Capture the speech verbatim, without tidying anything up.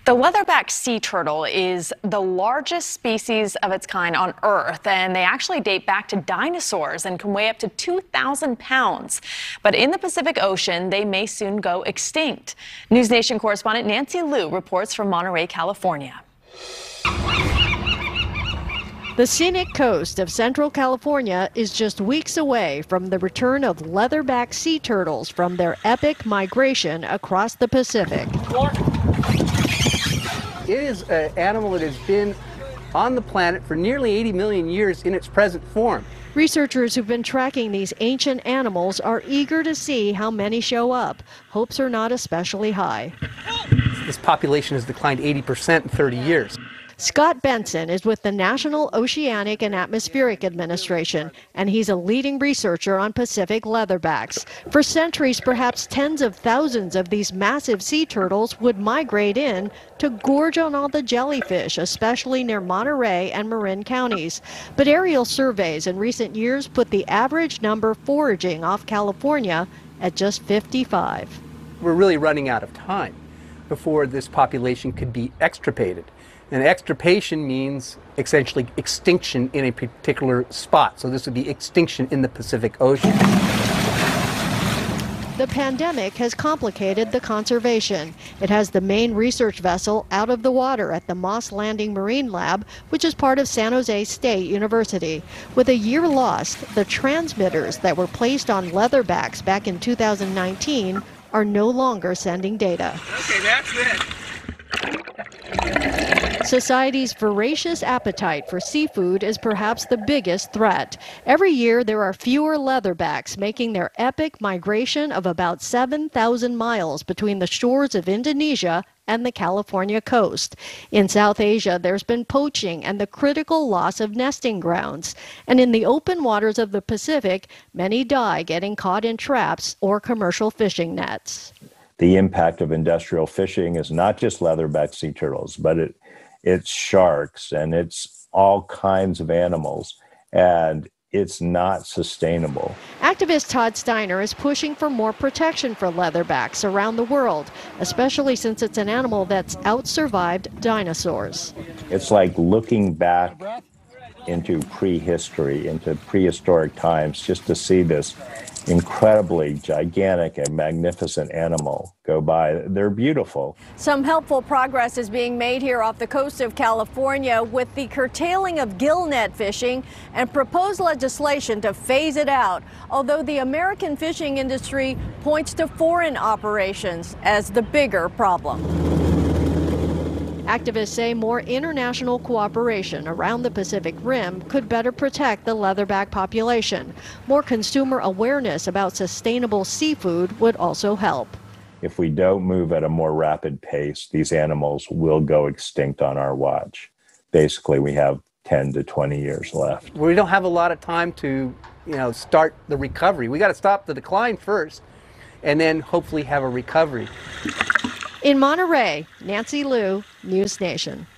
The leatherback sea turtle is the largest species of its kind on Earth, and they actually date back to dinosaurs and can weigh up to two thousand pounds. But in the Pacific Ocean, they may soon go extinct. News Nation correspondent Nancy Liu reports from Monterey, California. The scenic coast of Central California is just weeks away from the return of leatherback sea turtles from their epic migration across the Pacific. It is an animal that has been on the planet for nearly eighty million years in its present form. Researchers who've been tracking these ancient animals are eager to see how many show up. Hopes are not especially high. This population has declined eighty percent in thirty years. Scott Benson is with the National Oceanic and Atmospheric Administration, and he's a leading researcher on Pacific leatherbacks. For centuries, perhaps tens of thousands of these massive sea turtles would migrate in to gorge on all the jellyfish, especially near Monterey and Marin counties. But aerial surveys in recent years put the average number foraging off California at just fifty-five. We're really running out of time before this population could be extirpated. And extirpation means essentially extinction in a particular spot. So this would be extinction in the Pacific Ocean. The pandemic has complicated the conservation. It has the main research vessel out of the water at the Moss Landing Marine Lab, which is part of San Jose State University. With a year lost, the transmitters that were placed on leatherbacks back in two thousand nineteen are no longer sending data. Okay, that's it. Society's voracious appetite for seafood is perhaps the biggest threat. Every year there are fewer leatherbacks making their epic migration of about seven thousand miles between the shores of Indonesia and the California coast. In South Asia, there's been poaching and the critical loss of nesting grounds. And in the open waters of the Pacific, many die getting caught in traps or commercial fishing nets. The impact of industrial fishing is not just leatherback sea turtles, but it it's sharks and it's all kinds of animals, and it's not sustainable. Activist Todd Steiner is pushing for more protection for leatherbacks around the world, especially since it's an animal that's out-survived dinosaurs. It's like looking back into prehistory, into prehistoric times, just to see this incredibly gigantic and magnificent animal go by. They're beautiful. Some helpful progress is being made here off the coast of California with the curtailing of gill net fishing and proposed legislation to phase it out, although the American fishing industry points to foreign operations as the bigger problem. Activists say more international cooperation around the Pacific Rim could better protect the leatherback population. More consumer awareness about sustainable seafood would also help. If we don't move at a more rapid pace, these animals will go extinct on our watch. Basically, we have ten to twenty years left. We don't have a lot of time to, you know, start the recovery. We got to stop the decline first and then hopefully have a recovery. In Monterey, Nancy Liu, News Nation.